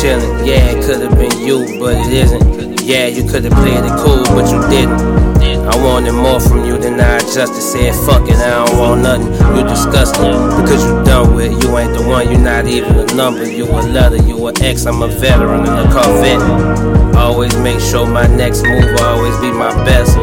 chillin'. Yeah, it could've been you, but it isn't. Yeah, you could've played it cool, but you didn't. I wanted more from you than I adjusted. Said fuck it, I don't want nothing. You disgusting, because you done with. You ain't the one, you not even a number. You a letter, you an ex, I'm a veteran in a Corvette. Always make sure my next move will always be my best.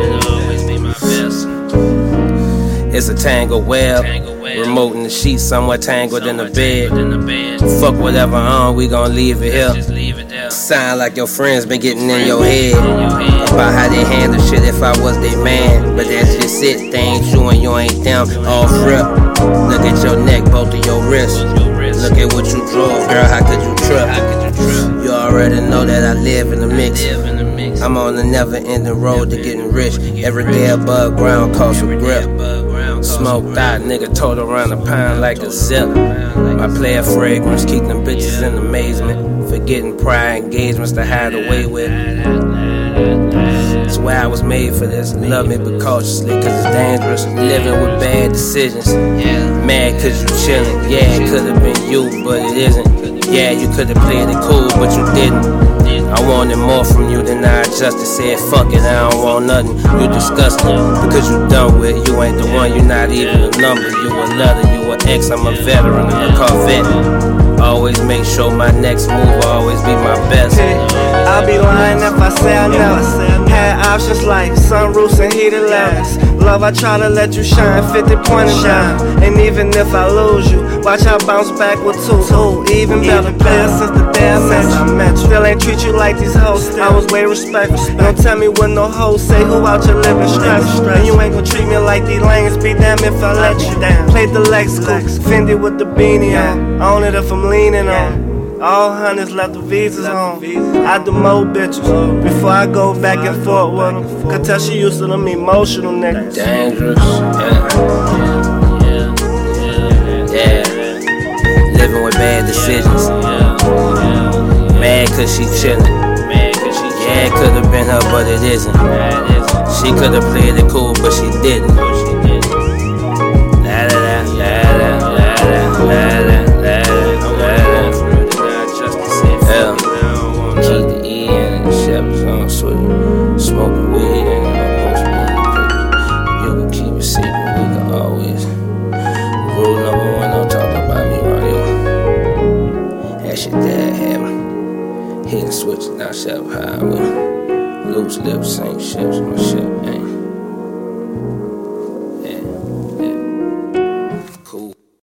It's a tangled web, remote in the sheets, somewhat tangled in the bed. Fuck whatever on, we gon' leave it here. Sound like your friends been getting in your head about how they handle shit if I was their man. But that's just it, they ain't you and you ain't them. Off rip, look at your neck, both of your wrists. Look at what you drove, girl, how could you trip? You already know that I live in the mix. I'm on the never-ending road to getting rich. Every day above ground costs a grip. Smoked out, nigga told around the pound like a zip. My player fragrance, keep them bitches in amazement. Forgetting prior engagements to hide away with. That's why I was made for this. Love me but cautiously, cause it's dangerous. Living with bad decisions. Mad cause you chillin'. Yeah, it could've been you, but it isn't. Yeah, you could've played it cool, but you didn't. I wanted more from you than I adjusted. Said fuck it, I don't want nothing. You disgusting, because you done with. You ain't the one, you not even a number. You a letter, you an ex, I'm a veteran in a Corvette. Always make sure my next move will always be my best. I'll be lying if I say I never had options like sunroofs and heated lamps. Love, I try to let you shine, 50 pointers down. And even if I lose you, watch I bounce back with two. Even better players since the day I met you. Still ain't treat you like these hoes, I was way respectful. Don't tell me what no hoes say, who out your living stress. And you ain't gon' treat me like these lanes, be damn if I let you down. Played the Lex coupe, Fendi with the beanie on. Own it if I'm leaning on. All hundreds left the visas on. I do more bitches before I go back and forth with them. Could tell she used to them emotional niggas. Dangerous, yeah. Living with bad decisions. Mad cause she chillin'. Yeah, it could've been her, but it isn't. She could've played it cool, but she didn't. La la la la la la la. Keep the E and the Chevys on sweet. Smoking weed and you can keep it secret, we can always. Rule number one, don't talk about me around you. That shit dad had me. Hitting switches, now Chevy highway. Loose lips, same ships, my shit.